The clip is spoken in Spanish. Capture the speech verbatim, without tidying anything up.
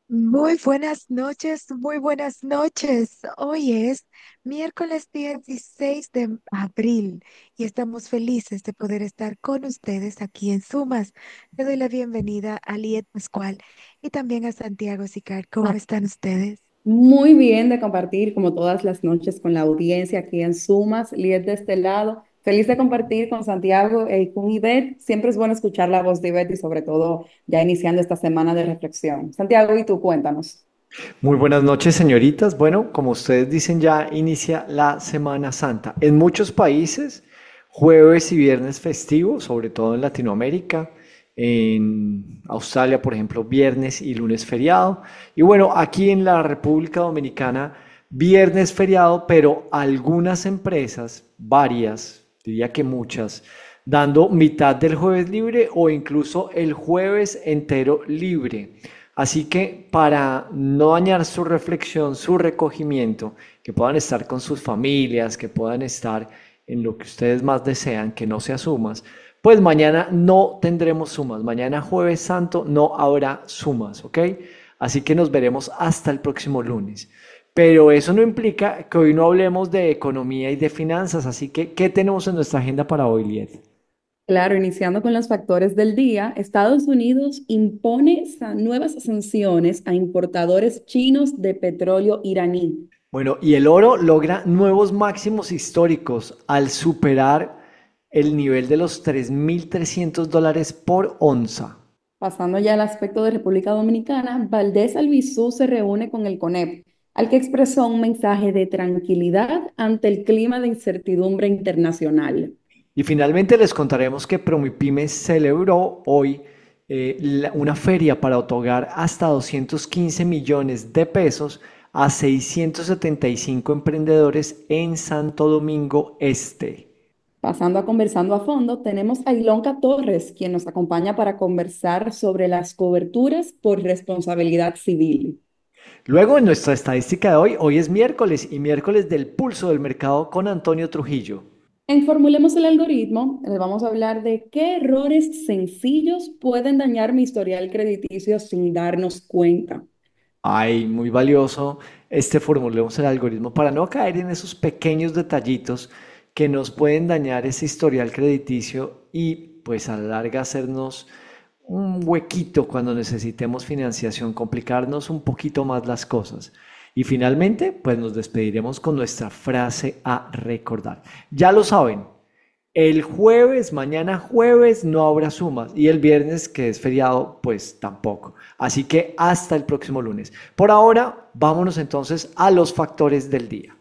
Muy buenas noches, muy buenas noches. Hoy es miércoles dieciséis de abril y estamos felices de poder estar con ustedes aquí en Sumas. Le doy la bienvenida a Liet Pascual y también a Santiago Sicar. ¿Cómo están ustedes? Muy bien de compartir, como todas las noches, con la audiencia aquí en Sumas, Liet de este lado. Feliz de compartir con Santiago y con Ivette. Siempre es bueno escuchar la voz de Ivette y sobre todo ya iniciando esta semana de reflexión. Santiago, y tú cuéntanos. Muy buenas noches, señoritas. Bueno, como ustedes dicen, ya inicia la Semana Santa. En muchos países, jueves y viernes festivos, sobre todo en Latinoamérica. En Australia, por ejemplo, viernes y lunes feriado. Y bueno, aquí en la República Dominicana, viernes feriado, pero algunas empresas, varias, diría que muchas, dando mitad del jueves libre o incluso el jueves entero libre. Así que para no dañar su reflexión, su recogimiento, que puedan estar con sus familias, que puedan estar en lo que ustedes más desean, que no sea sumas, pues mañana no tendremos sumas. Mañana jueves santo no habrá sumas, ¿ok? Así que nos veremos hasta el próximo lunes. Pero eso no implica que hoy no hablemos de economía y de finanzas. Así que, ¿qué tenemos en nuestra agenda para hoy, Liet? Claro, iniciando con los factores del día, Estados Unidos impone sa- nuevas sanciones a importadores chinos de petróleo iraní. Bueno, y el oro logra nuevos máximos históricos al superar el nivel de los tres mil trescientos dólares por onza. Pasando ya al aspecto de República Dominicana, Valdés Albizu se reúne con el CONEP, al que expresó un mensaje de tranquilidad ante el clima de incertidumbre internacional. Y finalmente les contaremos que Promipyme celebró hoy eh, la- una feria para otorgar hasta doscientos quince millones de pesos a seiscientos setenta y cinco emprendedores en Santo Domingo Este. Pasando a conversando a fondo, tenemos a Ilonka Torres, quien nos acompaña para conversar sobre las coberturas por responsabilidad civil. Luego, en nuestra estadística de hoy, hoy es miércoles y miércoles del pulso del mercado con Antonio Trujillo. En Formulemos el algoritmo, les vamos a hablar de qué errores sencillos pueden dañar mi historial crediticio sin darnos cuenta. Ay, muy valioso este formulemos el algoritmo para no caer en esos pequeños detallitos que nos pueden dañar ese historial crediticio y pues a la larga hacernos un huequito cuando necesitemos financiación, complicarnos un poquito más las cosas. Y finalmente, pues nos despediremos con nuestra frase a recordar. Ya lo saben, el jueves, mañana jueves, no habrá sumas y el viernes, que es feriado, pues tampoco. Así que hasta el próximo lunes. Por ahora, vámonos entonces a los factores del día.